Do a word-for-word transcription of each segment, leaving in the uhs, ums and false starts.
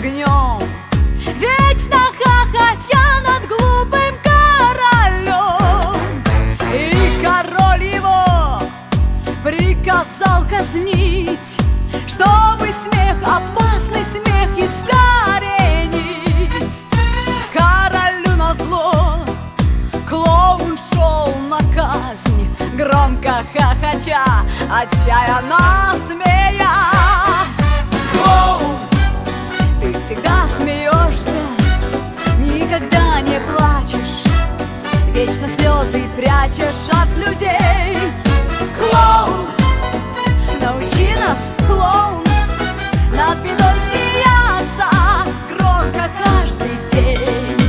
огнем, вечно хохоча над глупым королем. И король его приказал казнить, чтобы смех, опасный смех, искоренить. Королю назло клоун шел на казнь, громко хохоча, отчаянно смеясь. Клоун, ты всегда смеешься, никогда не плачешь, вечно слезы прячешь от людей. Клоун, научи нас, клоун, над бедой смеяться громко каждый день.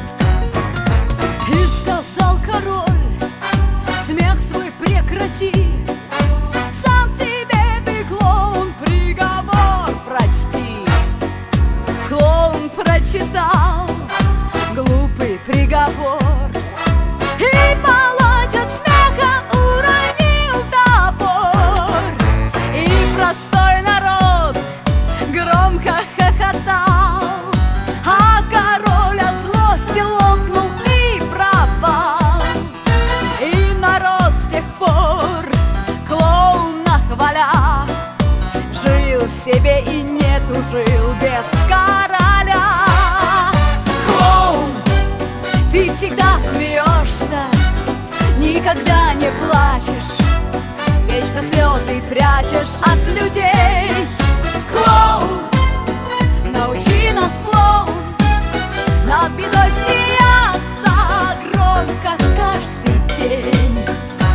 И сказал король: смех свой прекрати, сам себе ты, клоун, приговор прочти. Клоун прочитал глупый приговор и палач от смеха уронил топор. И простой народ громко хохотал, а король от злости лопнул и пропал. И народ с тех пор, клоуна хваля, жил себе и не тужил без короля. Клоун, ты всегда смеешься, никогда не плачешь, вечно слезы прячешь от людей. Клоун, научи нас, клоун, над бедой смеяться громко каждый день.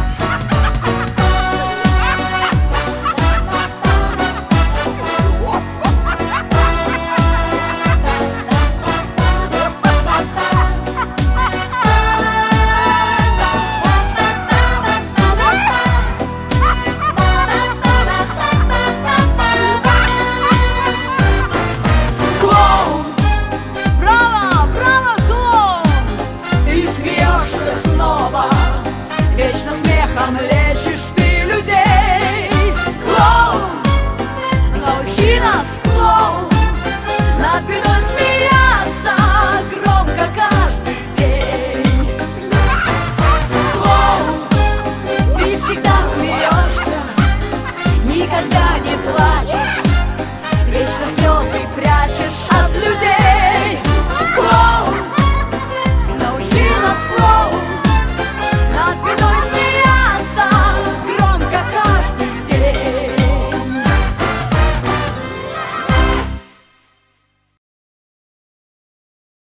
Вечно смехом лечишь ты людей. Клоун, научи нас, клоун, над бедой смеяться громко каждый день. Клоун, ты всегда смеешься, никогда не плачешь,